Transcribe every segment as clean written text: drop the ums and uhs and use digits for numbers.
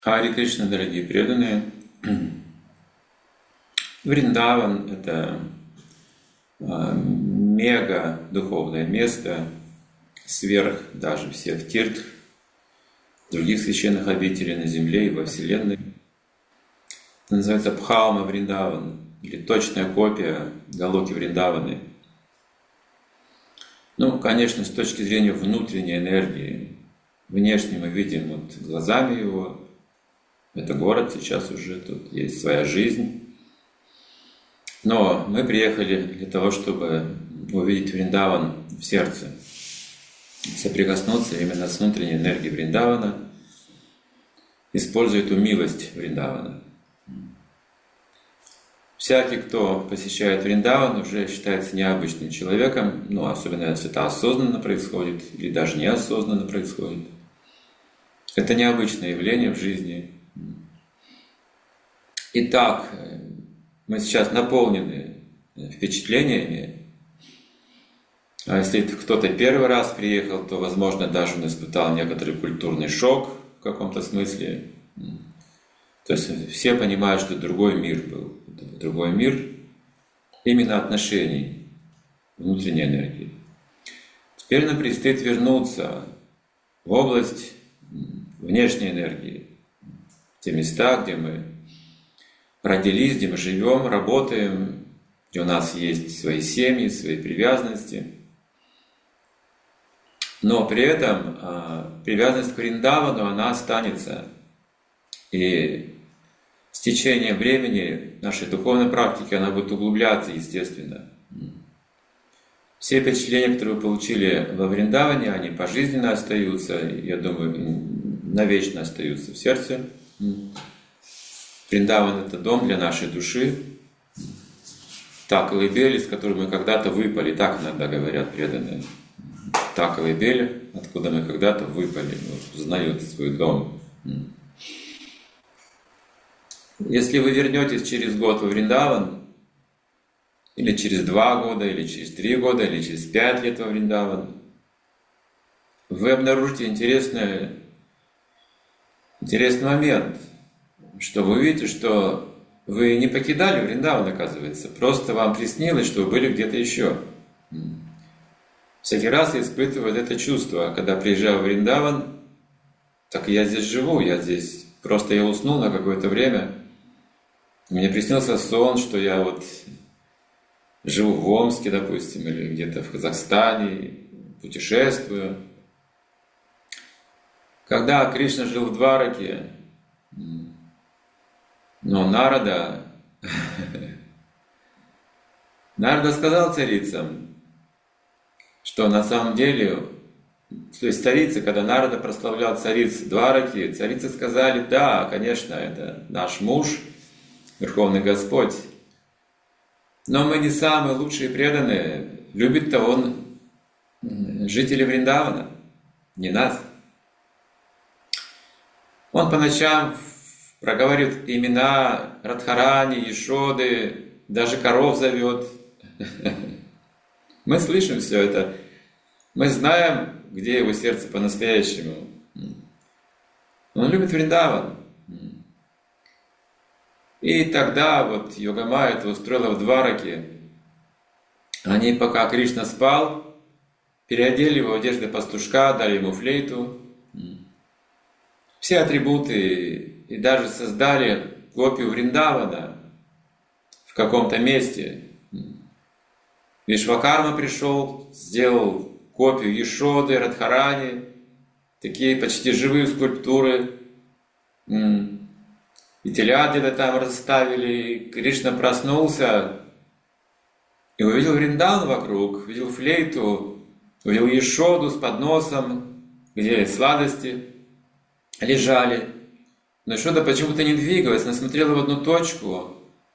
Хари Кришна, дорогие преданные. Вриндаван — это мега духовное место, сверх даже всех тиртх, других священных обителей на земле и во Вселенной. Это называется Бхаума Вриндаван, или точная копия Галоки Вриндаваны. Ну, конечно, с точки зрения внутренней энергии, внешне мы видим вот глазами его. Это город сейчас уже, тут есть своя жизнь. Но мы приехали для того, чтобы увидеть Вриндаван в сердце, соприкоснуться именно с внутренней энергией Вриндавана, используя эту милость Вриндавана. Всякий, кто посещает Вриндаван, уже считается необычным человеком, ну, особенно если это осознанно происходит или даже неосознанно происходит. Это необычное явление в жизни. Итак, мы сейчас наполнены впечатлениями. А если кто-то первый раз приехал, то, возможно, даже он испытал некоторый культурный шок в каком-то смысле. То есть все понимают, что другой мир был. Это другой мир именно отношений, внутренней энергии. Теперь нам предстоит вернуться в область внешней энергии, в те места, где мы родились, где мы живем, работаем, где у нас есть свои семьи, свои привязанности. Но при этом привязанность к Вриндавану, она останется. И с течением времени нашей духовной практики она будет углубляться, естественно. Все впечатления, которые вы получили во Вриндаване, они пожизненно остаются, я думаю, навечно остаются в сердце. Вриндаван — это дом для нашей души. Та колыбель, из которой мы когда-то выпали, так иногда говорят преданные. Та колыбель, откуда мы когда-то выпали, узнают свой дом. Если вы вернетесь через год во Вриндаван, или через 2 года, или через 3 года, или через 5 лет во Вриндаван, вы обнаружите интересный момент, что вы увидите, что вы не покидали Вриндаван, оказывается, просто вам приснилось, что вы были где-то еще. Всякий раз я испытываю это чувство, когда приезжаю в Вриндаван, так я здесь живу, я здесь, просто я уснул на какое-то время, мне приснился сон, что я вот живу в Омске, допустим, или где-то в Казахстане, путешествую. Когда Кришна жил в Двараке, но Нарада сказал царицам, что на самом деле, то есть царицы, когда Нарада прославлял цариц Двараки, царицы сказали: да, конечно, это наш муж, Верховный Господь, но мы не самые лучшие преданные, любит-то он жители Вриндавана, не нас. Он по ночам проговаривает имена Радхарани, Ешоды, даже коров зовет. Мы слышим все это. Мы знаем, где его сердце по-настоящему. Он любит Вриндаван. И тогда вот Йогамая это устроила в Двараке. Они, пока Кришна спал, переодели его в одежды пастушка, дали ему флейту. Все атрибуты, и даже создали копию Вриндавана в каком-то месте. Вишвакарма пришел, сделал копию Ешоды, Радхарани, такие почти живые скульптуры. И теля где-то там расставили, и Кришна проснулся и увидел Вриндаван вокруг, увидел флейту, увидел Ешоду с подносом, где сладости лежали. Но Ешода почему-то не двигалась, она смотрела в одну точку.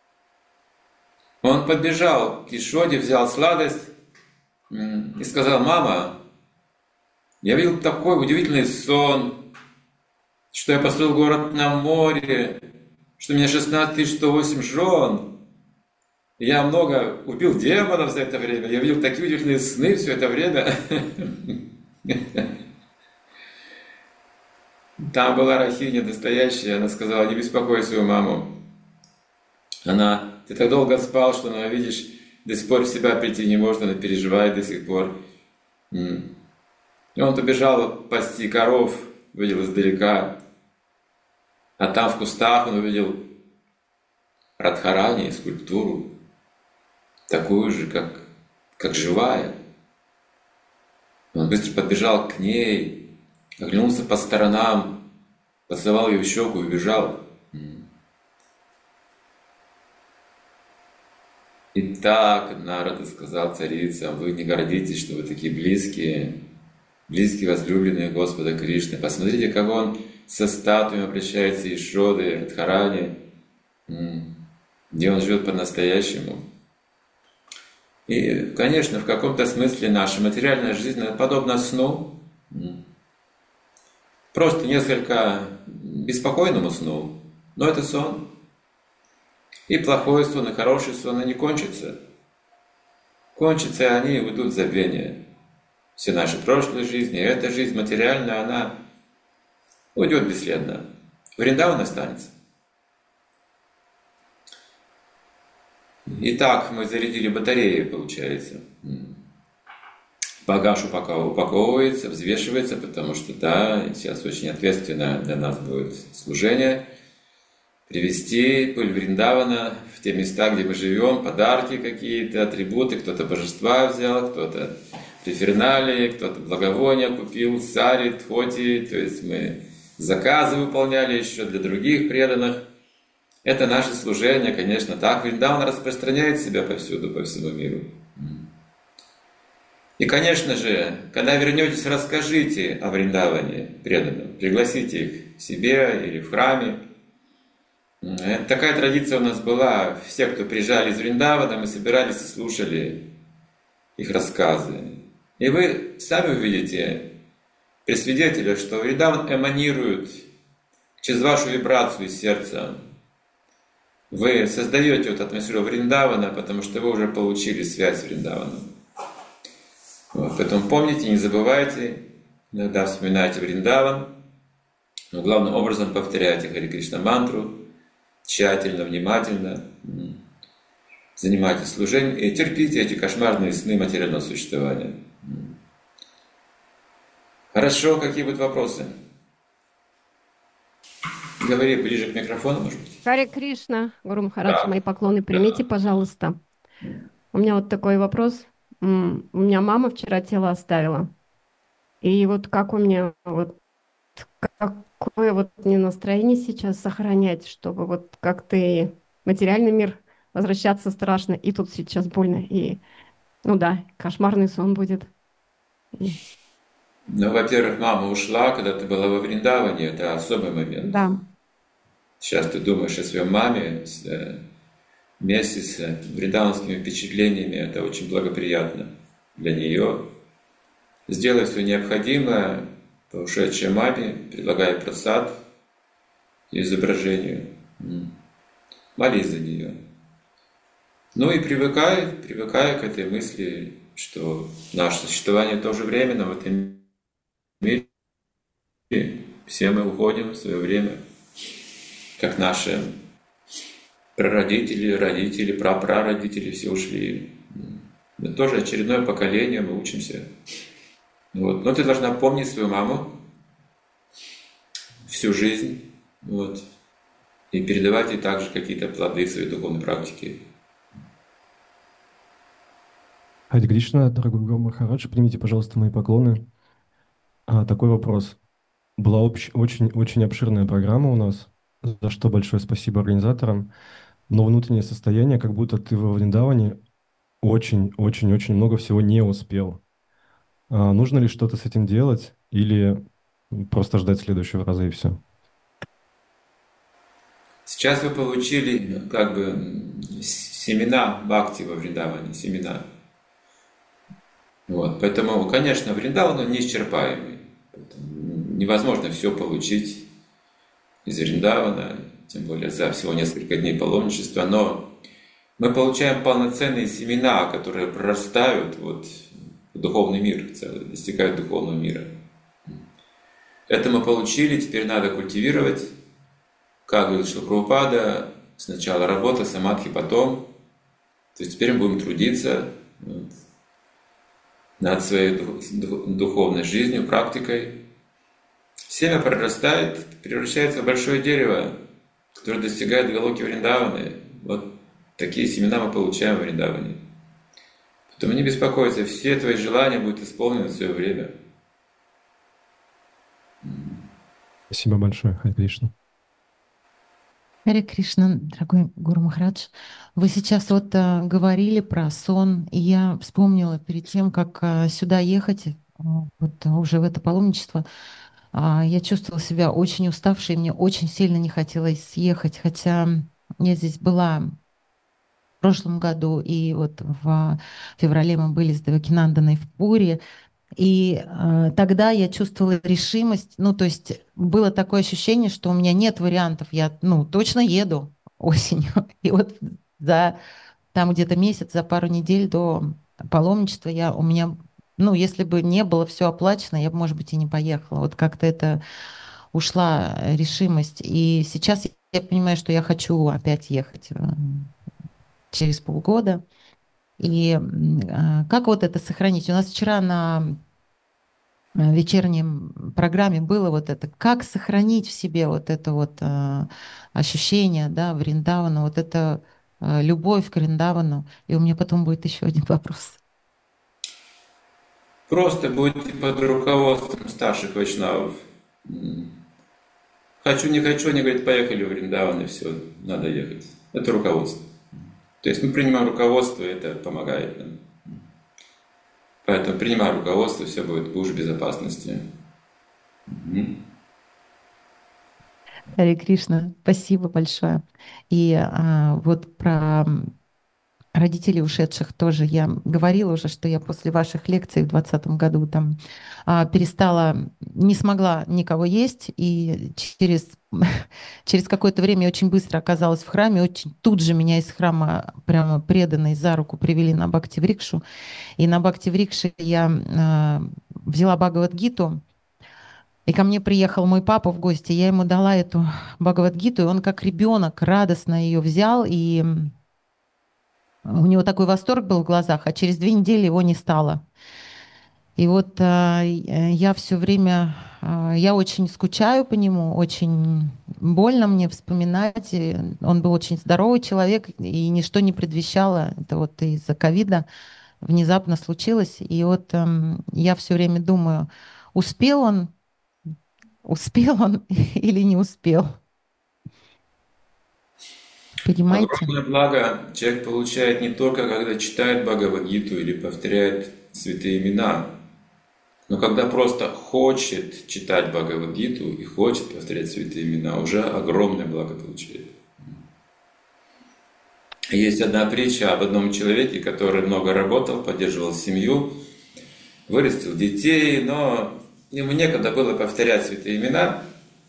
Он подбежал к Ешоде, взял сладость и сказал: мама, я видел такой удивительный сон, что я построил город на море, что у меня 16108 жен. Я много убил демонов за это время, я видел такие удивительные сны все это время. Там была Рахиня настоящая, она сказала, не беспокой свою маму. Ты так долго спал, что она, видишь, до сих пор в себя прийти не может, она переживает до сих пор. И он побежал пасти коров, увидел издалека, а там в кустах он увидел Радхарани, скульптуру, такую же, как живая. Он быстро подбежал к ней, оглянулся по сторонам, поцеловал ее в щеку и убежал. «Итак, Нарада, — сказал царицам, — вы не гордитесь, что вы такие близкие возлюбленные Господа Кришны. Посмотрите, как он со статуями обращается Ишодой, Радхарани, где он живет по-настоящему. И, конечно, в каком-то смысле наша материальная жизнь подобна сну, просто несколько беспокойному сну, но это сон. И плохой сон, и хороший сон, они кончатся. Кончатся, и они уйдут в забвение. Все наши прошлые жизни, эта жизнь материальная, она уйдет бесследно. Вриндаван останется. Итак, мы зарядили батареи, получается. Багаж упаковывается, взвешивается, потому что, да, сейчас очень ответственно для нас будет служение. Привести пыль Вриндавана в те места, где мы живем, подарки какие-то, атрибуты, кто-то божества взял, кто-то преферналии, кто-то благовония купил, сари, тхоти, то есть мы заказы выполняли еще для других преданных. Это наше служение, конечно, так. Вриндаван распространяет себя повсюду, по всему миру. И, конечно же, когда вернетесь, расскажите о Вриндаване преданным, пригласите их к себе или в храме. Такая традиция у нас была. Все, кто приезжали из Вриндавана, мы собирались и слушали их рассказы. И вы сами увидите при свидетелях, что Вриндаван эманирует через вашу вибрацию из сердца. Вы создаете вот атмосферу Вриндавана, потому что вы уже получили связь с Вриндаваном. Поэтому помните, не забывайте, иногда вспоминайте Вриндаван, но главным образом повторяйте Хари Кришна мантру, тщательно, внимательно, занимайтесь служением и терпите эти кошмарные сны материального существования. Хорошо, какие будут вопросы? Говори ближе к микрофону, может быть. Харе Кришна, Гуру Махарадж, мои поклоны примите, пожалуйста. У меня вот такой вопрос. У меня мама вчера тело оставила. И вот как у меня, вот какое вот мне настроение сейчас сохранять, чтобы вот как-то и материальный мир возвращаться страшно, и тут сейчас больно, и, ну да, кошмарный сон будет. Ну, во-первых, мама ушла, когда ты была во Вриндаване, это особый момент. Да, Сейчас ты думаешь о своей маме вместе с вриндаванскими впечатлениями, это очень благоприятно для нее. Сделай все необходимое по ушедшей маме, предлагай прасад изображению, молись за нее. Ну и привыкай к этой мысли, что наше существование тоже временно в этом мире. Все мы уходим в свое время, как наши прародители, родители, прапрародители все ушли. Это тоже очередное поколение, мы учимся. Вот. Но ты должна помнить свою маму всю жизнь, вот, и передавать ей также какие-то плоды своей духовной практики. Хари Кришна, дорогой Гуру Махарадж, примите, пожалуйста, мои поклоны. Такой вопрос. Была очень обширная программа у нас, за что большое спасибо организаторам, но внутреннее состояние, как будто ты во Вриндаване очень много всего не успел. Нужно ли что-то с этим делать или просто ждать следующего раза и все? Сейчас вы получили как бы семена бхакти во Вриндаване, семена. Вот. Поэтому, конечно, Вриндаван он неисчерпаемый. Поэтому невозможно все получить из Вриндавана, тем более за всего несколько дней паломничества, но мы получаем полноценные семена, которые прорастают вот в духовный мир, достигают духовного мира. Это мы получили, теперь надо культивировать. Как говорил Шрила Прабхупада, сначала работа, самадхи, потом. То есть теперь мы будем трудиться над своей духовной жизнью, практикой. Семя прорастает, превращается в большое дерево, которое достигает Галоки Вриндаваны. Вот такие семена мы получаем в Вриндаване. Поэтому не беспокойся, все твои желания будут исполнены в свое время. Спасибо большое, Харе Кришна. Харе Кришна, дорогой Гуру Махарадж, вы сейчас вот говорили про сон, и я вспомнила перед тем, как сюда ехать, вот уже в это паломничество, я чувствовала себя очень уставшей, и мне очень сильно не хотелось съехать, хотя я здесь была в прошлом году, и вот в феврале мы были с Девакинанданой в Пури, и тогда я чувствовала решимость, ну, то есть было такое ощущение, что у меня нет вариантов, я, ну, точно еду осенью. И вот за там где-то месяц, за пару недель до паломничества у меня, ну, если бы не было все оплачено, я бы, может быть, и не поехала. Вот как-то это ушла решимость. И сейчас я понимаю, что я хочу опять ехать через полгода. И как вот это сохранить? У нас вчера на вечернем программе было вот это, как сохранить в себе вот это вот ощущение, да, Вриндавана, вот это любовь к Вриндавану. И у меня потом будет еще один вопрос. Просто будьте под руководством старших вайшнавов. Хочу, не хочу, они говорят, поехали в Вриндаван, и все, надо ехать. Это руководство. То есть мы принимаем руководство, и это помогает нам. Поэтому принимай руководство, все будет, будешь в безопасности. Харе Кришна, спасибо большое. И вот про родителей ушедших тоже я говорила уже, что я после ваших лекций в 2020 году там перестала, не смогла никого есть, и через какое-то время я очень быстро оказалась в храме, очень тут же меня из храма прямо преданные за руку привели на Бхакти-врикшу, и на Бхакти-врикше я взяла Бхагавад-гиту, и ко мне приехал мой папа в гости, я ему дала эту Бхагавад-гиту, и он как ребенок радостно ее взял, и у него такой восторг был в глазах, а через 2 недели его не стало. И вот я все время, я очень скучаю по нему, очень больно мне вспоминать. И он был очень здоровый человек, и ничто не предвещало. Это вот из-за ковида внезапно случилось. И вот я все время думаю, успел он, успел он или не успел. Понимаете? Огромное благо человек получает не только, когда читает Бхагавад-гиту или повторяет святые имена, но когда просто хочет читать Бхагавад-гиту и хочет повторять святые имена, уже огромное благо получает. Есть одна притча об одном человеке, который много работал, поддерживал семью, вырастил детей, но ему некогда было повторять святые имена.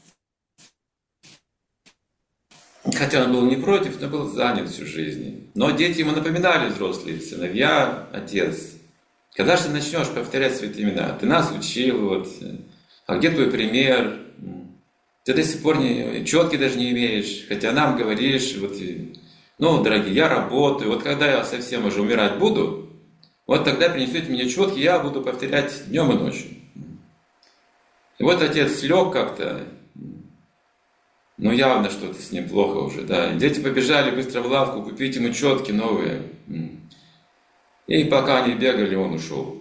Хотя он был не против, но был занят всю жизнь. Но дети ему напоминали, взрослые, сыновья, отец. Когда же ты начнешь повторять святые имена? Ты нас учил, вот. А где твой пример? Ты до сих пор четкий даже не имеешь, хотя нам говоришь, вот, ну, дорогие, я работаю, вот когда я совсем уже умирать буду, вот тогда принесете мне четкий, я буду повторять днем и ночью. И вот отец слег как-то, ну, явно что-то с ним плохо уже, да. И дети побежали быстро в лавку купить ему четки новые. И пока они бегали, он ушел.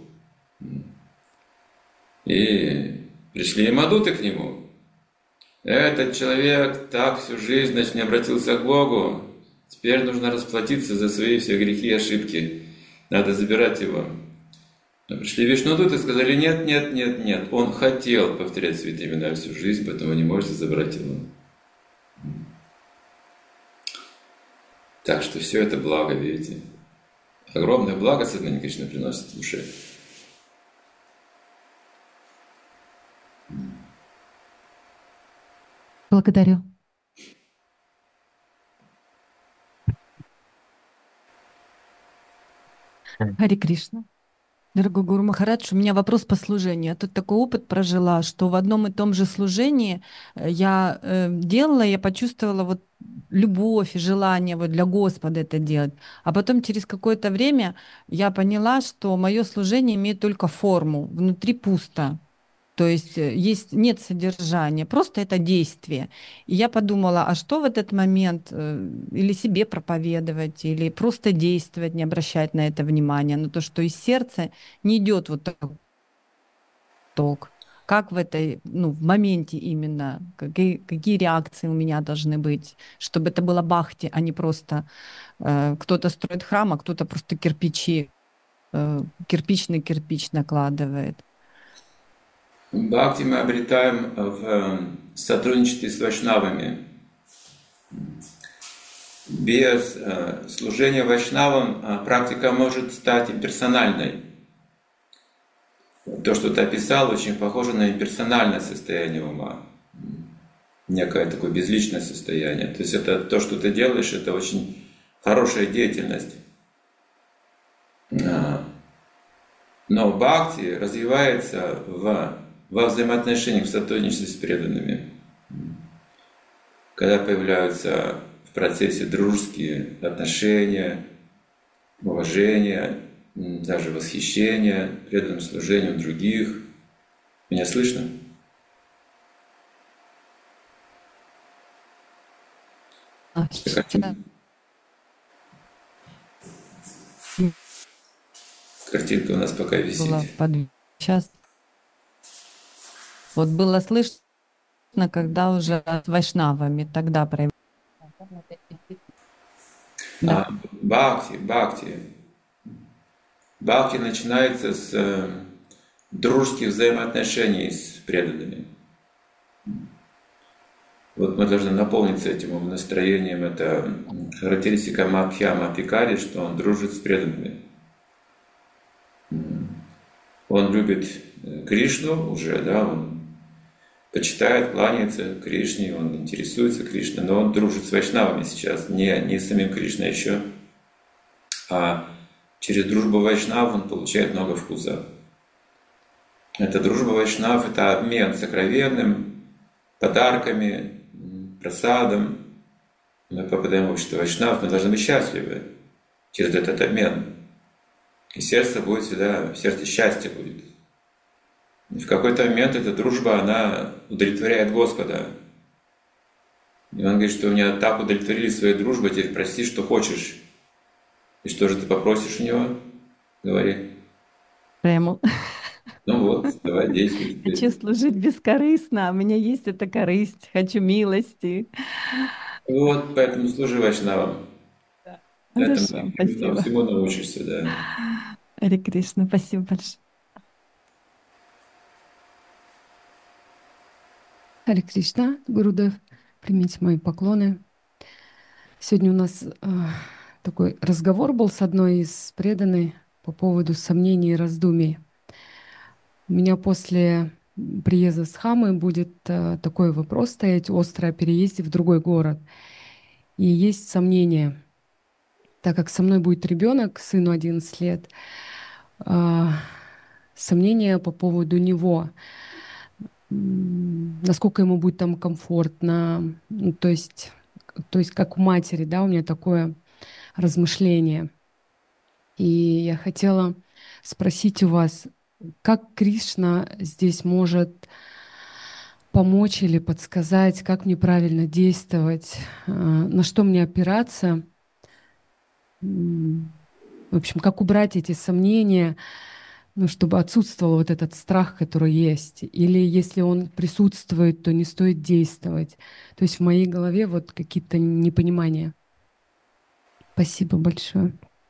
И пришли мадуты к нему. Этот человек так всю жизнь, значит, не обратился к Богу. Теперь нужно расплатиться за свои все грехи и ошибки. Надо забирать его. Но пришли вишнудуты и сказали, нет, нет, нет, нет. Он хотел повторять святые имена всю жизнь, поэтому вы не можете забрать его. Так что все это благо, видите. Огромное благо сознание Кришны приносит душе. Благодарю. Харе Кришна. Дорогой Гуру Махарадж, у меня вопрос по служению. Я тут такой опыт прожила, что в одном и том же служении я делала, я почувствовала вот любовь и желание вот для Господа это делать. А потом через какое-то время я поняла, что мое служение имеет только форму, внутри пусто. То есть нет содержания, просто это действие. И я подумала, а что в этот момент или себе проповедовать, или просто действовать, не обращать на это внимания, на то, что из сердца не идет вот такой ток. Как в этой, ну, в моменте именно, какие реакции у меня должны быть, чтобы это было бхакти, а не просто кто-то строит храм, а кто-то просто кирпич на кирпич накладывает. Бхакти мы обретаем в сотрудничестве с вайшнавами. Без служения вайшнавам практика может стать имперсональной. То, что ты описал, очень похоже на имперсональное состояние ума. Некое такое безличное состояние. То есть это то, что ты делаешь, это очень хорошая деятельность. Но бхакти развивается во взаимоотношениях, в сотрудничестве с преданными. Когда появляются в процессе дружеские отношения, уважение, даже восхищение преданным служением других. Меня слышно? Картинка у нас пока висит. Сейчас. Вот было слышно, когда уже с вайшнавами тогда проявилось. Да. Бхакти начинается с дружеских взаимоотношений с преданными. Вот мы должны наполниться этим настроением. Это характеристика Мадхьяма Адхикари, что он дружит с преданными. Он любит Кришну уже, да, он почитает, кланяется Кришне, он интересуется Кришной, но он дружит с вайшнавами сейчас, не с самим Кришной еще, а через дружбу вайшнав он получает много вкуса. Эта дружба вайшнав – это обмен сокровенным, подарками, просадом. Мы попадаем в общество вайшнав, мы должны быть счастливы через этот обмен. И сердце будет всегда, в сердце счастье будет. И в какой-то момент эта дружба, она удовлетворяет Господа. И он говорит, что меня так удовлетворили своей дружбой, теперь проси, что хочешь. И что же ты попросишь у него? Говори. Прямо. Ну вот, давай действуй. Хочу служить бескорыстно, а у меня есть эта корысть, хочу милости. Вот, поэтому служи вайшнавам. Хорошо, Поэтому спасибо. всему научишься, да. Харе Кришна, спасибо большое. Харе Кришна, Гурудев, примите мои поклоны. Сегодня у нас такой разговор был с одной из преданной по поводу сомнений и раздумий. У меня после приезда с Хамы будет такой вопрос стоять остро о переезде в другой город. И есть сомнения, так как со мной будет ребенок, сыну 11 лет, сомнения по поводу него, насколько ему будет там комфортно, ну, то есть как у матери, да, у меня такое размышление. И я хотела спросить у вас, как Кришна здесь может помочь или подсказать, как мне правильно действовать, на что мне опираться, в общем, как убрать эти сомнения, ну, чтобы отсутствовал вот этот страх, который есть. Или если он присутствует, то не стоит действовать. То есть в моей голове вот какие-то непонимания. Спасибо большое.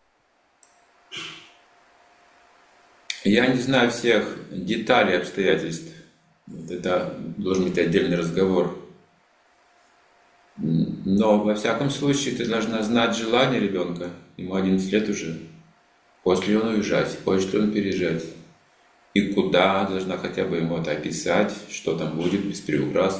Я не знаю всех деталей, обстоятельств. Вот это должен быть отдельный разговор. Но во всяком случае ты должна знать желание ребенка. Ему 11 лет уже. Хочет ли он уезжать, хочет ли он переезжать. И куда, должна хотя бы ему это описать, что там будет, без приукрас.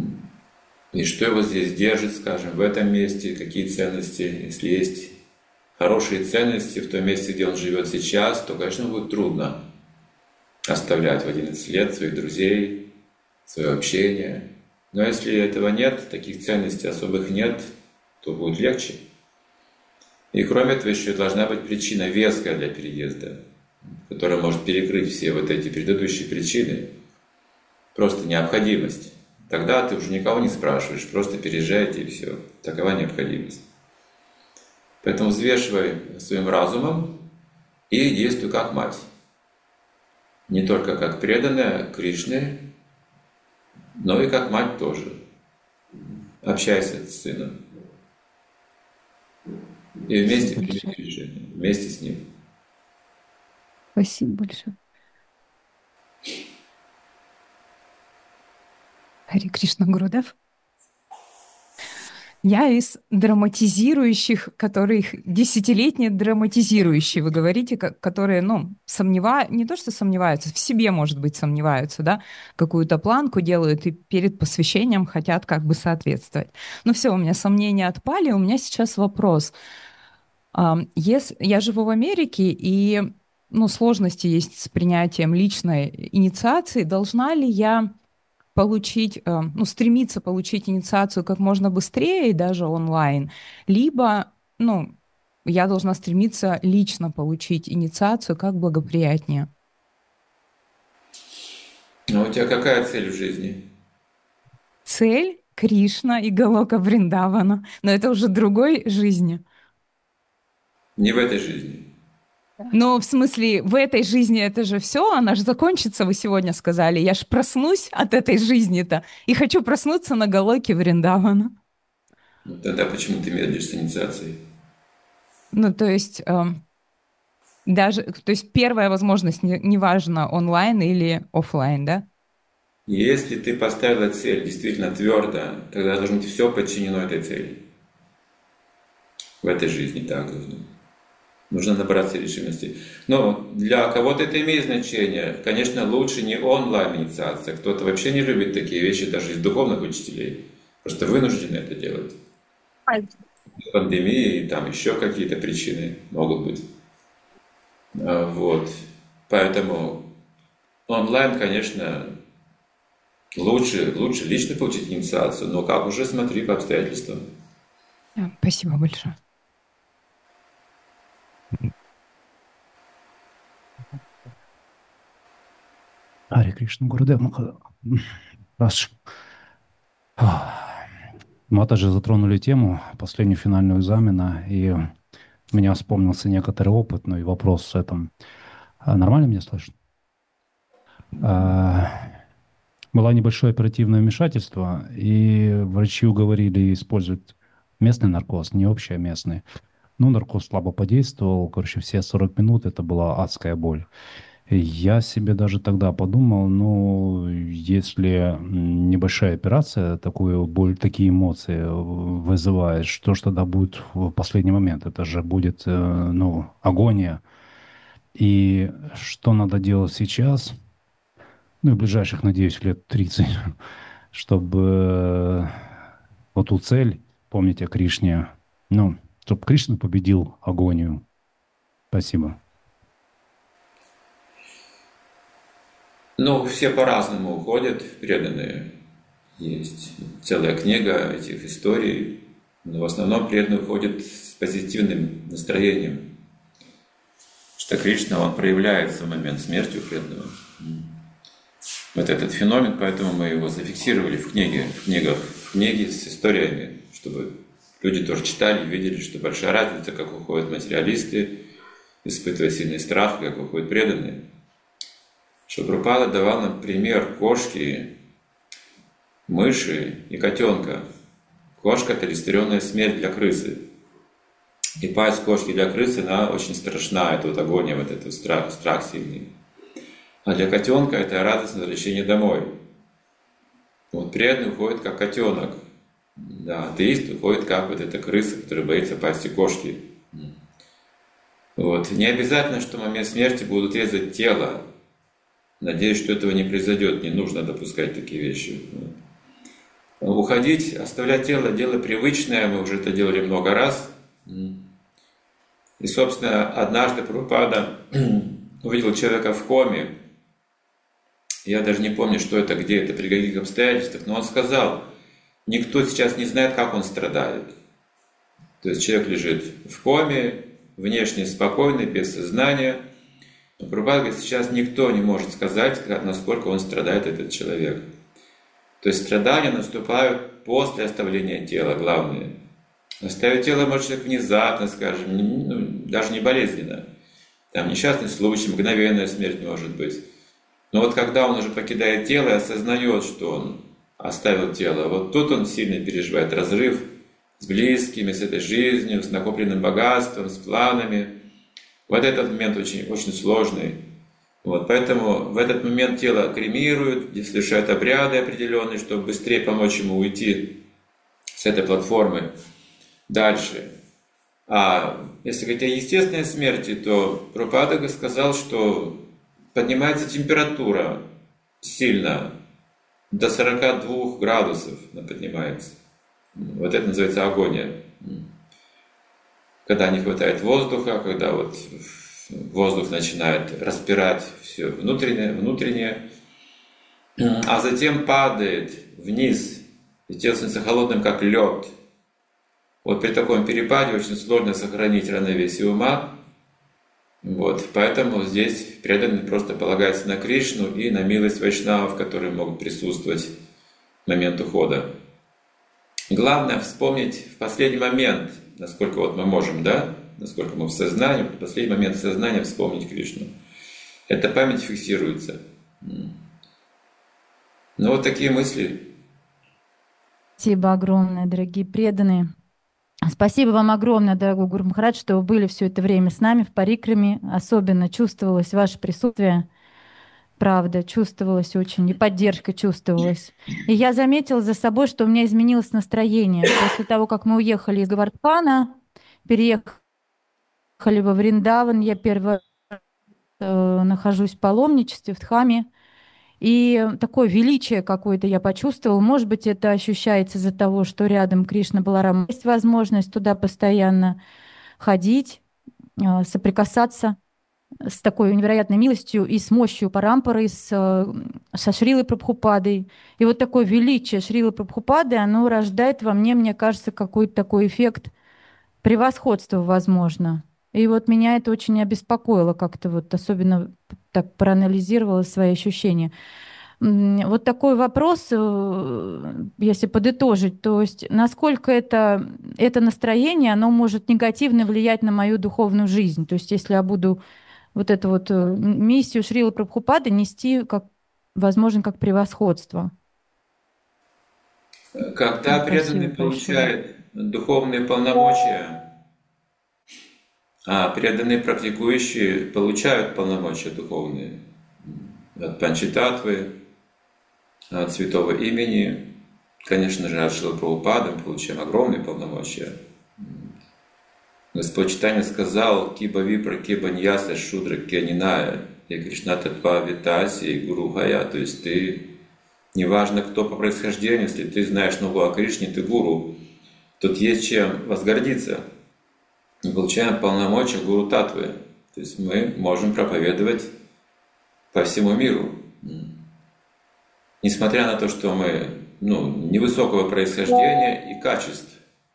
И что его здесь держит, скажем, в этом месте, какие ценности, если есть хорошие ценности в том месте, где он живет сейчас, то, конечно, будет трудно оставлять в 11 лет своих друзей, свое общение. Но если этого нет, таких ценностей особых нет, то будет легче. И кроме этого еще должна быть причина веская для переезда, которая может перекрыть все вот эти предыдущие причины. Просто необходимость. Тогда ты уже никого не спрашиваешь, просто переезжайте и все. Такова необходимость. Поэтому взвешивай своим разумом и действуй как мать. Не только как преданная Кришне, но и как мать тоже. Общайся с сыном. И вместе примите решение, вместе с ним. Спасибо большое. Харе Кришна, Гурудев. Я из драматизирующих, которых десятилетние драматизирующие, вы говорите, которые, не то что сомневаются, в себе, может быть, сомневаются, да, какую-то планку делают и перед посвящением хотят как бы соответствовать. Ну все, у меня сомнения отпали, у меня сейчас вопрос. Я живу в Америке, и сложности есть с принятием личной инициации. Должна ли я стремиться получить инициацию как можно быстрее и даже онлайн, либо, я должна стремиться лично получить инициацию как благоприятнее? А у тебя какая цель в жизни? Цель Кришна и Галока Вриндавана. Но это уже другой жизни. Не в этой жизни. Но в смысле, в этой жизни это же все, она же закончится, вы сегодня сказали. Я ж проснусь от этой жизни-то и хочу проснуться на Галоке Вриндавана. Ну, тогда почему ты медлишь с инициацией? То есть первая возможность, неважно, онлайн или офлайн, да? Если ты поставила цель действительно твердо, тогда должно быть все подчинено этой цели. В этой жизни так должно быть. Нужно набраться решимости. Но для кого-то это имеет значение. Конечно, лучше не онлайн-инициация. Кто-то вообще не любит такие вещи, даже из духовных учителей. Просто вынуждены это делать. Пандемия и там еще какие-то причины могут быть. Вот. Поэтому онлайн, конечно, лучше лично получить инициацию, но как уже смотри по обстоятельствам. Спасибо большое. Харе Кришна, Гурудев Махарадж. Матаджи затронули тему последнего финального экзамена, и у меня вспомнился некоторый опыт, и вопрос с этим. Нормально меня слышно? Было небольшое оперативное вмешательство, и врачи уговорили использовать местный наркоз, не общий, а местный. Наркоз слабо подействовал, все 40 минут это была адская боль. Я себе даже тогда подумал, если небольшая операция такую боль, такие эмоции вызывает, что ж тогда будет в последний момент? Это же будет, агония. И что надо делать сейчас, в ближайших, надеюсь, лет 30, чтобы вот ту цель, помните о Кришне, чтобы Кришна победил агонию. Спасибо. Все по-разному уходят в преданные. Есть целая книга этих историй. Но в основном преданные уходят с позитивным настроением. Что Кришна, он проявляется в момент смерти у преданного. Вот этот феномен, поэтому мы его зафиксировали в книге с историями, чтобы люди тоже читали и видели, что большая разница, как уходят материалисты, испытывая сильный страх, как уходят преданные. Прабхупада давал нам пример кошки, мыши и котенка. Кошка – это олицетворенная смерть для крысы. И пасть кошки для крысы, она очень страшна, это вот агония, вот этот страх сильный. А для котенка это радостное возвращение домой. Вот преданный уходит как котенок. Да, атеист уходит как вот эта крыса, которая боится пасти кошки. Вот. Не обязательно, что в момент смерти будут резать тело. Надеюсь, что этого не произойдет, не нужно допускать такие вещи. Уходить, оставлять тело – дело привычное, мы уже это делали много раз. И, собственно, однажды Прабхупада увидел человека в коме. Я даже не помню, что это, где это, при каких обстоятельствах, но он сказал, никто сейчас не знает, как он страдает. То есть человек лежит в коме, внешне спокойный, без сознания. Но Прабхупада говорит, сейчас никто не может сказать, насколько он страдает, этот человек. То есть страдания наступают после оставления тела, главное. Оставить тело может человек внезапно, скажем, даже не болезненно. Там несчастный случай, мгновенная смерть может быть. Но вот когда он уже покидает тело и осознает, что он оставил тело, вот тут он сильно переживает разрыв с близкими, с этой жизнью, с накопленным богатством, с планами. Вот этот момент очень, очень сложный. Вот, поэтому в этот момент тело кремируют, совершают обряды определенные, чтобы быстрее помочь ему уйти с этой платформы дальше. А если говорить о естественной смерти, то Прабхупада сказал, что поднимается температура сильно, до 42 градусов она поднимается. Вот это называется агония. Когда не хватает воздуха, когда вот воздух начинает распирать все внутреннее, а затем падает вниз, и тело становится холодным, как лед. Вот при таком перепаде очень сложно сохранить равновесие ума. Вот, поэтому здесь преданный просто полагается на Кришну и на милость вайшнавов, которые могут присутствовать в момент ухода. Главное вспомнить в последний момент, насколько вот мы можем, да, насколько мы в сознании, в последний момент сознания вспомнить Кришну. Эта память фиксируется. Ну вот такие мысли. Спасибо огромное, дорогие преданные. Спасибо вам огромное, дорогой Гуру Махарадж, что вы были все это время с нами в парикраме. Особенно чувствовалось ваше присутствие. Правда, чувствовалось очень, и поддержка чувствовалась. И я заметила за собой, что у меня изменилось настроение. После того, как мы уехали из Гавардхана, переехали во Вриндаван, я первый раз нахожусь в паломничестве, в Дхаме. И такое величие какое-то я почувствовала. Может быть, это ощущается из-за того, что рядом Кришна Баларам. Есть возможность туда постоянно ходить, соприкасаться с такой невероятной милостью и с мощью Парампары, со Шрилой Прабхупадой. И вот такое величие Шрилы Прабхупады, оно рождает во мне кажется, какой-то такой эффект превосходства, возможно. И вот меня это очень обеспокоило как-то, вот особенно так проанализировала свои ощущения. Вот такой вопрос, если подытожить, то есть насколько это настроение, оно может негативно влиять на мою духовную жизнь. То есть если я буду вот эту вот миссию Шрилы Прабхупады нести, как, возможно, как превосходство. Когда преданный получает духовные полномочия, а преданные практикующие получают полномочия духовные от Панчитатвы, от Святого Имени, конечно же, от Шрилы Прабхупады мы получаем огромные полномочия. Господь Чайтанья сказал: «Киба випра киба ньяса шудра кьяниная, и Кришна татва витаси и гуру гая». То есть ты, неважно кто по происхождению, если ты знаешь ногу о Кришне, ты гуру. Тут есть чем возгордиться. Мы получаем полномочия гуру татвы. То есть мы можем проповедовать по всему миру. Несмотря на то, что мы невысокого происхождения и качеств.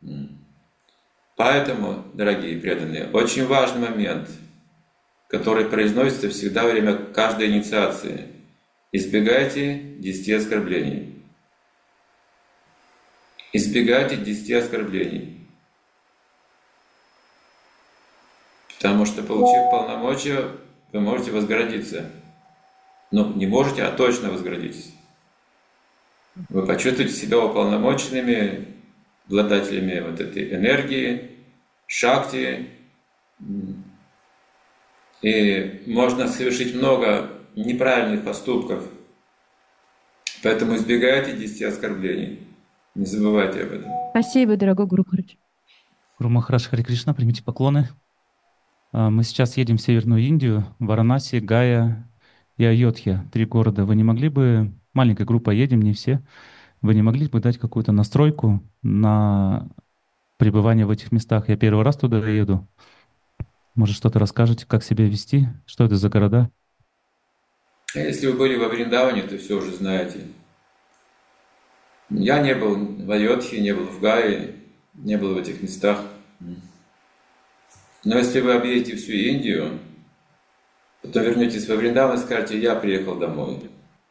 Поэтому, дорогие преданные, очень важный момент, который произносится всегда во время каждой инициации. Избегайте 10 оскорблений. Избегайте 10 оскорблений. Потому что, получив полномочия, вы можете возгордиться. Но не можете, а точно возгордитесь. Вы почувствуете себя уполномоченными, обладателями вот этой энергии, шакти. И можно совершить много неправильных поступков. Поэтому избегайте 10 оскорблений. Не забывайте об этом. Спасибо, дорогой Гуру Махарадж. Гуру Махарадж, Харе Кришна, примите поклоны. Мы сейчас едем в Северную Индию, Варанаси, Гая и Айодхья. 3 города. Вы не могли бы, маленькая группа едем, не все, вы не могли бы дать какую-то настройку на пребывание в этих местах? Я первый раз туда еду. Может, что-то расскажете, как себя вести? Что это за города? А если вы были во Вриндаване, то все уже знаете. Я не был в Айодхе, не был в Гае, не был в этих местах. Но если вы объедете всю Индию, потом вернетесь во Вриндаван и скажете: я приехал домой.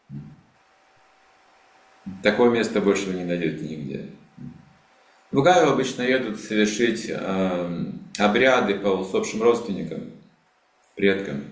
Такое место больше вы не найдете нигде. В Гаю обычно едут совершить обряды по усопшим родственникам, предкам.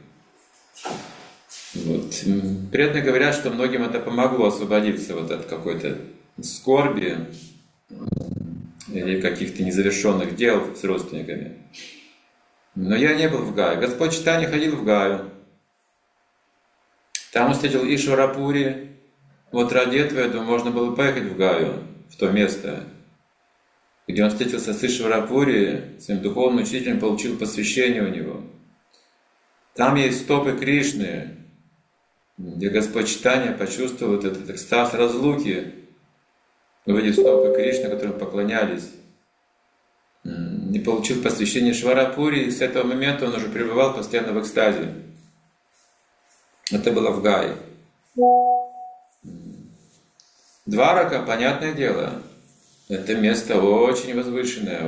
Вот. Преданные говорят, что многим это помогло освободиться вот от какой-то скорби или каких-то незавершенных дел с родственниками. Но я не был в Гае. Господь Чайтанья ходил в Гаю. Там он встретил Ишварапури. Вот ради этого, я думаю, можно было поехать в Гаю, в то место, где он встретился с Ишварапури, своим духовным учителем, получил посвящение у него. Там есть стопы Кришны, где Господь Чайтанья почувствовал вот этот экстаз разлуки, увидев стопы Кришны, которым поклонялись, и получил посвящение Шварапури, и с этого момента он уже пребывал постоянно в экстазе. Это было в Гае. Дварака, понятное дело, это место очень возвышенное.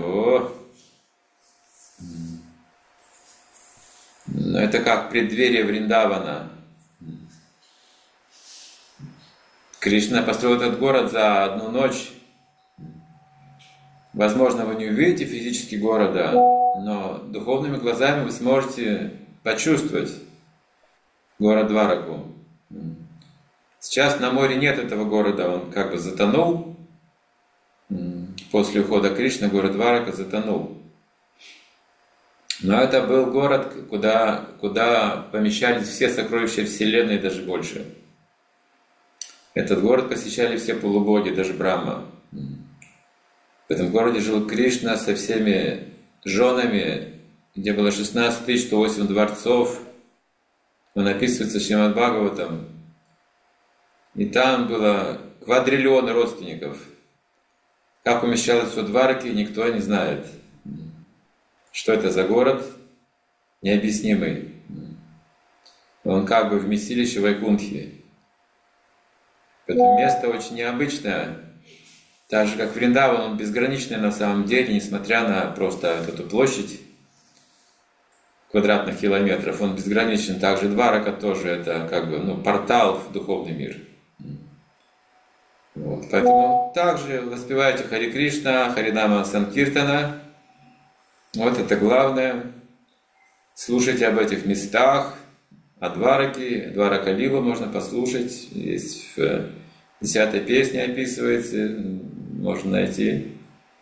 Но это как преддверие Вриндавана. Кришна построил этот город за одну ночь. Возможно, вы не увидите физически города, но духовными глазами вы сможете почувствовать город Двараку. Сейчас на море нет этого города, он как бы затонул. После ухода Кришны город Дварака затонул. Но это был город, куда помещались все сокровища Вселенной, даже больше. Этот город посещали все полубоги, даже Брахма. В этом городе жил Кришна со всеми женами, где было 16 108 дворцов. Он описывается Шримад Бхагаватам. И там было квадриллионы родственников. Как умещалось в Двараке, никто не знает. Что это за город? Необъяснимый. Он как бы вместилище Вайкунтхи. Это место очень необычное. Так же, как Вриндаван, он безграничный на самом деле, несмотря на просто эту площадь квадратных километров. Он безграничен. Также Дварака тоже это как бы портал в духовный мир. Вот. Поэтому также воспевайте Хари Кришна, Харинама Санкиртана. Вот это главное. Слушайте об этих местах, о Двараке. Дварака Лилу можно послушать. Есть в 10-й песне описывается, можно найти.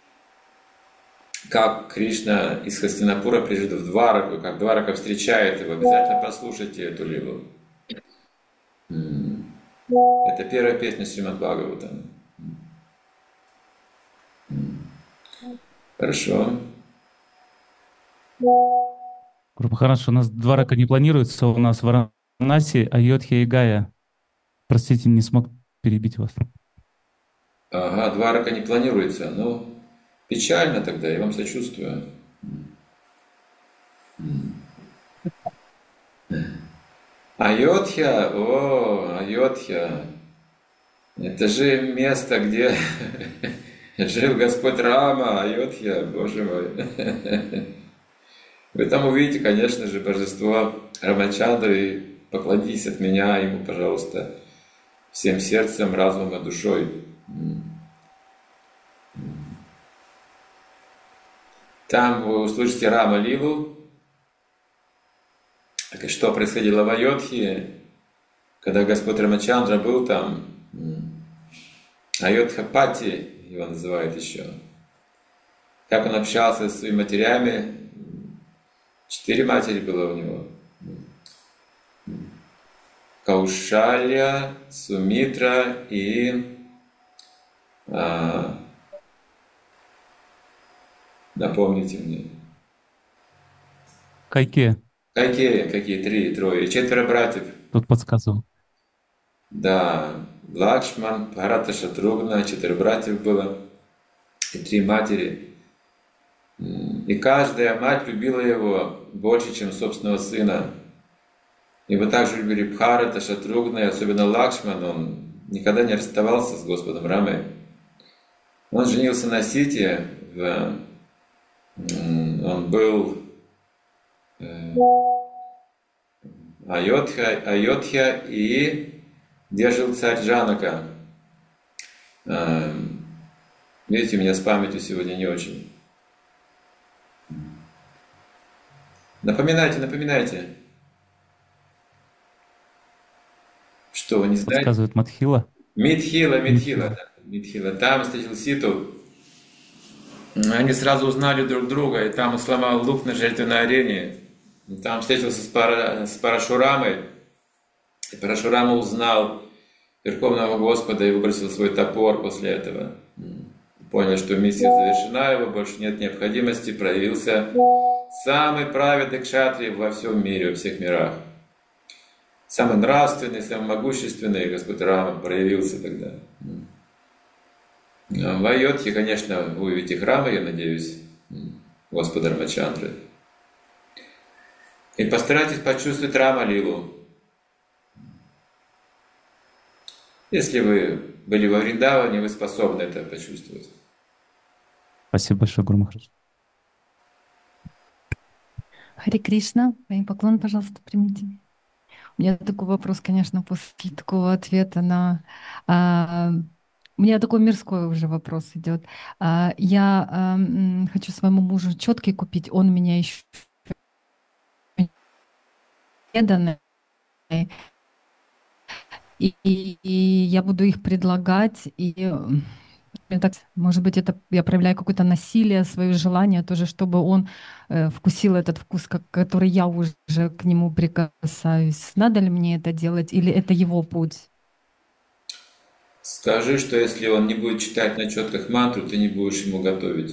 Как Кришна из Хастинапура приезжает в Двараку, как Дварака встречает его. Обязательно послушайте эту лилу. Это первая песня Шримад Бхагаватам. Хорошо. Гуру Махарадж, у нас Дварака не планируется, у нас Варанаси, Айодхья и Гая. Простите, не смог перебить вас. Ага, Дварака не планируется. Ну, печально тогда, я вам сочувствую. Айодхья, Айодхья. Это же место, где жил Господь Рама, Айодхья, Боже мой. Вы там увидите, конечно же, божество Рамачандры, и поклонитесь от меня ему, пожалуйста, всем сердцем, разумом и душой. Там вы услышите Рама Лилу. Что происходило в Айодхе, когда Господь Рамачандра был там, Айодхапати его называют еще. Как он общался со своими матерями, 4 матери было у него. Каушалья, Сумитра и напомните мне. Кайке. Какие? Трое. 4 братьев. Тут подсказывал. Да. Лакшман, Бхарата, Шатругна, 4 братьев было. И 3 матери. И каждая мать любила его больше, чем собственного сына. Его также любили Бхарата, Шатругна, и особенно Лакшман. Он никогда не расставался с Господом Рамой. Он женился на Сите, он был Айодхя, и где жил царь Джанака. Видите, у меня с памятью сегодня не очень. Напоминайте. Что, вы не знаете? Подсказывает Мадхила. Мидхила. Там встретил Ситу. Они сразу узнали друг друга, и там он сломал лук на жертвенной арене. Там встретился с Парашурамой. И Парашурама узнал Верховного Господа и выбросил свой топор после этого. Понял, что миссия завершена, его больше нет необходимости. Проявился самый праведный кшатри во всем мире, во всех мирах. Самый нравственный, самый могущественный Господь Рама проявился тогда. В Айодхе, конечно, вы увидите храмы, я надеюсь, Господа Рамачандры. И постарайтесь почувствовать Рама-лилу. Если вы были во Вриндаване, вы способны это почувствовать. Спасибо большое, Гуру Махарадж. Харе Кришна, мои поклоны, пожалуйста, примите. У меня такой вопрос, конечно, после такого ответа на... у меня такой мирской уже вопрос идет. Я хочу своему мужу четкие купить, он меня еще преданный. И я буду их предлагать, и так, может быть, это я проявляю какое-то насилие, свое желание тоже, чтобы он вкусил этот вкус, который я уже к нему прикасаюсь. Надо ли мне это делать, или это его путь? Скажи, что если он не будет читать на четках мантру, ты не будешь ему готовить.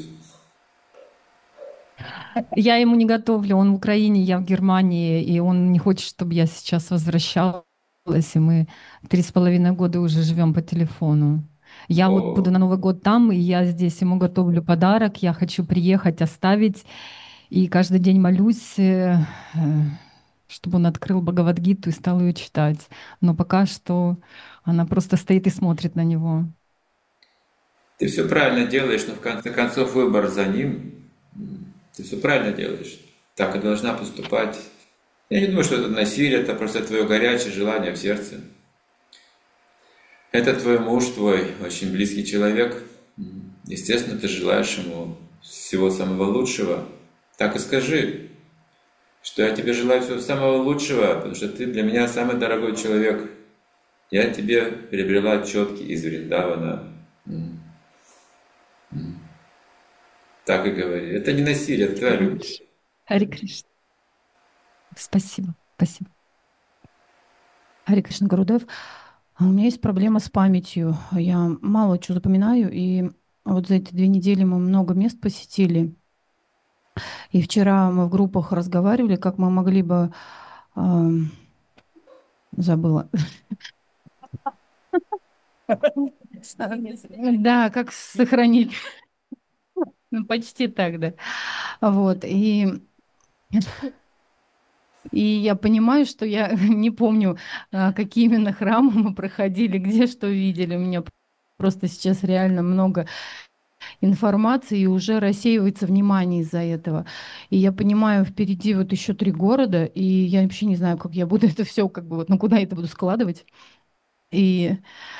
Я ему не готовлю, он в Украине, я в Германии, и он не хочет, чтобы я сейчас возвращалась, и мы 3,5 года уже живем по телефону. Я вот буду на Новый год там, и я здесь ему готовлю подарок, я хочу приехать, оставить, и каждый день молюсь, чтобы он открыл Бхагавад-гиту и стал ее читать. Но пока что она просто стоит и смотрит на него. Ты все правильно делаешь, но в конце концов выбор за ним. Ты все правильно делаешь. Так и должна поступать. Я не думаю, что это насилие, это просто твое горячее желание в сердце. Это твой муж, твой очень близкий человек. Естественно, ты желаешь ему всего самого лучшего. Так и скажи, что я тебе желаю всего самого лучшего, потому что ты для меня самый дорогой человек. Я тебе приобрела четки из Вриндавана. Так и говори. Это не насилие, это твоя любовь. Харе Кришна. Спасибо. Харе Кришна, Гурудев. У меня есть проблема с памятью. Я мало чего запоминаю, и вот за эти 2 недели мы много мест посетили. И вчера мы в группах разговаривали, как мы могли бы... забыла. Да, как сохранить. Ну, почти так, да. Вот, и я понимаю, что я не помню, какие именно храмы мы проходили, где что видели. У меня просто сейчас реально много информации, и уже рассеивается внимание из-за этого. И я понимаю, впереди вот еще 3 города, и я вообще не знаю, как я буду это все, как бы вот, ну куда я это буду складывать. И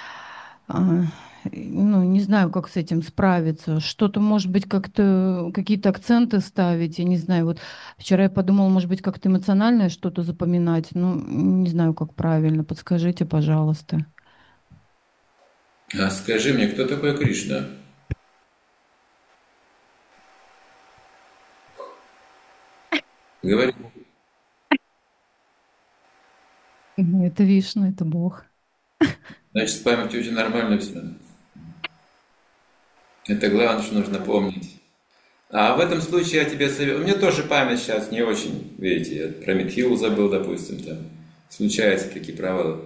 ну, не знаю, как с этим справиться. Что-то, может быть, как-то какие-то акценты ставить. Я не знаю. Вот вчера я подумала, может быть, как-то эмоциональное что-то запоминать. Ну, не знаю, как правильно. Подскажите, пожалуйста. А скажи мне, кто такой Кришна? Говори. Это Вишну, это Бог. Значит, с памятью у тебя нормально все. Это главное, что нужно помнить. А в этом случае я тебе советую... У меня тоже память сейчас не очень, видите, я про Мидхилу забыл, допустим, там случаются такие провалы.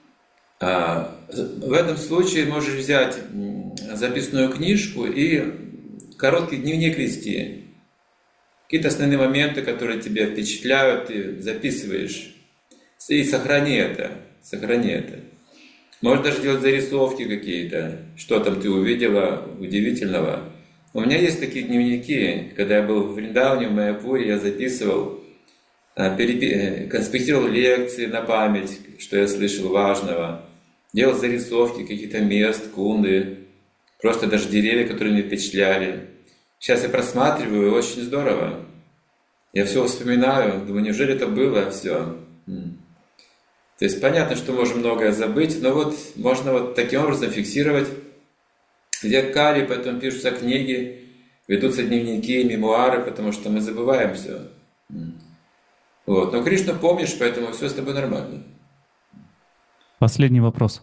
В этом случае можешь взять записную книжку и короткий дневник вести. Какие-то основные моменты, которые тебя впечатляют, ты записываешь. И сохрани это, сохрани это. Можешь даже делать зарисовки какие-то, что там ты увидела удивительного. У меня есть такие дневники, когда я был в Вриндаване, в Майяпуре, я записывал, конспектировал лекции на память, что я слышал важного, делал зарисовки каких-то мест, кунды, просто даже деревья, которые меня впечатляли. Сейчас я просматриваю, очень здорово. Я все вспоминаю, думаю, неужели это было все? То есть понятно, что можем многое забыть, но вот можно вот таким образом фиксировать. Векари, поэтому пишутся книги, ведутся дневники, мемуары, потому что мы забываем все. Вот. Но Кришну помнишь, поэтому все с тобой нормально. Последний вопрос.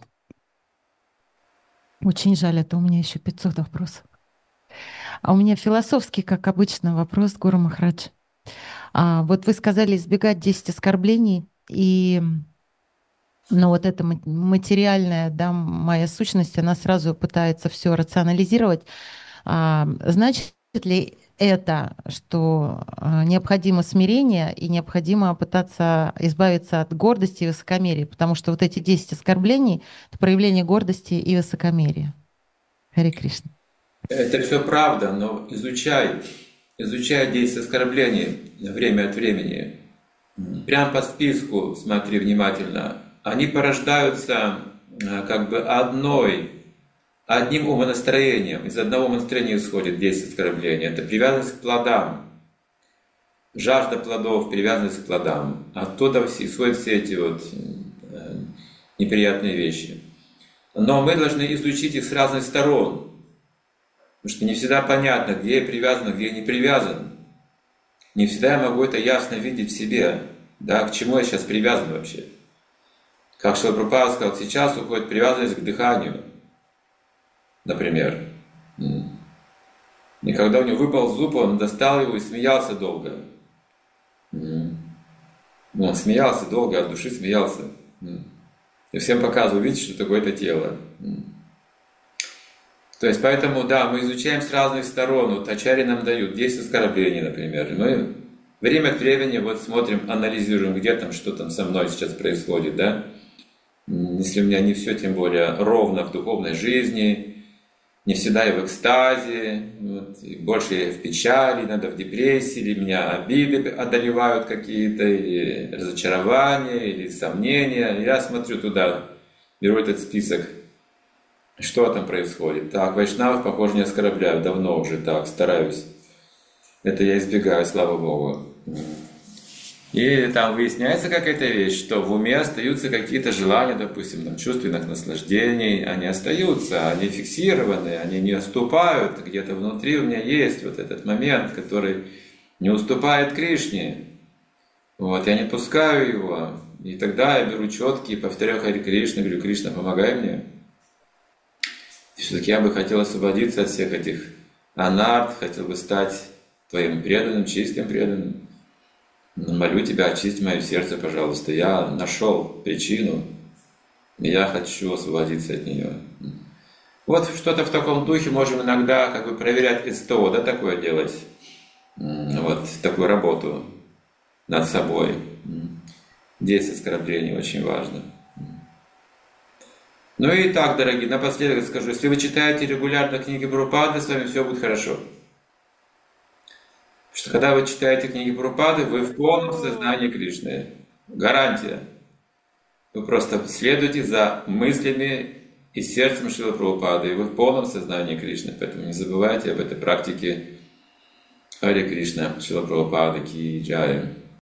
Очень жаль, это у меня еще 500 вопросов. А у меня философский, как обычно, вопрос, Гуру Махарадж. Вот вы сказали избегать 10 оскорблений, и вот эта материальная, да, моя сущность, она сразу пытается все рационализировать. Значит ли это, что необходимо смирение и необходимо пытаться избавиться от гордости и высокомерия? Потому что вот эти 10 оскорблений — это проявление гордости и высокомерия. Харе Кришна. Это все правда, но изучай 10 оскорблений время от времени. Прям по списку смотри внимательно. Они порождаются как бы одним умонастроением. Из одного умонастроения исходит 10 оскорблений. Это привязанность к плодам. Жажда плодов, привязанность к плодам. Оттуда исходят все эти вот неприятные вещи. Но мы должны изучить их с разных сторон. Потому что не всегда понятно, где я привязан, где я не привязан. Не всегда я могу это ясно видеть в себе. Да, к чему я сейчас привязан вообще? Как Шрила Прабхупада сказал, сейчас уходит привязанность к дыханию, например. И когда у него выпал зуб, он достал его и смеялся долго. Он смеялся долго, от души смеялся. И всем показывал, видите, что такое это тело. То есть, поэтому, да, мы изучаем с разных сторон. Вот ачарьи нам дают 10 оскорблений, например. Мы время от времени вот смотрим, анализируем, где там, что там со мной сейчас происходит, да. Если у меня не все, тем более, ровно в духовной жизни, не всегда я в экстазе, вот, и больше я в печали, иногда в депрессии, или меня обиды одолевают какие-то, или разочарования, или сомнения. Я смотрю туда, беру этот список, что там происходит. Так, вайшнавов, похоже, не оскорбляю, давно уже так, стараюсь. Это я избегаю, слава Богу. И там выясняется какая-то вещь, что в уме остаются какие-то желания, допустим, там, чувственных наслаждений, они остаются, они фиксированы, они не уступают, где-то внутри у меня есть вот этот момент, который не уступает Кришне. Вот, я не пускаю его, и тогда я беру четкие, повторяю Харе Кришна, говорю, Кришна, помогай мне. Все-таки я бы хотел освободиться от всех этих анарт, хотел бы стать твоим преданным, чистым преданным. Молю тебя, очисти мое сердце, пожалуйста. Я нашел причину, и я хочу освободиться от нее. Вот что-то в таком духе можем иногда как бы проверять СТО, да, такое делать. Вот такую работу над собой. 10 оскорблений очень важно. Ну и так, дорогие, напоследок скажу, если вы читаете регулярно книги Прабхупады, с вами все будет хорошо. Потому что когда вы читаете книги Прабхупады, вы в полном сознании Кришны. Гарантия. Вы просто следуете за мыслями и сердцем Шрилы Прабхупады, и вы в полном сознании Кришны. Поэтому не забывайте об этой практике. Харе Кришна, Шрила Прабхупада ки джай.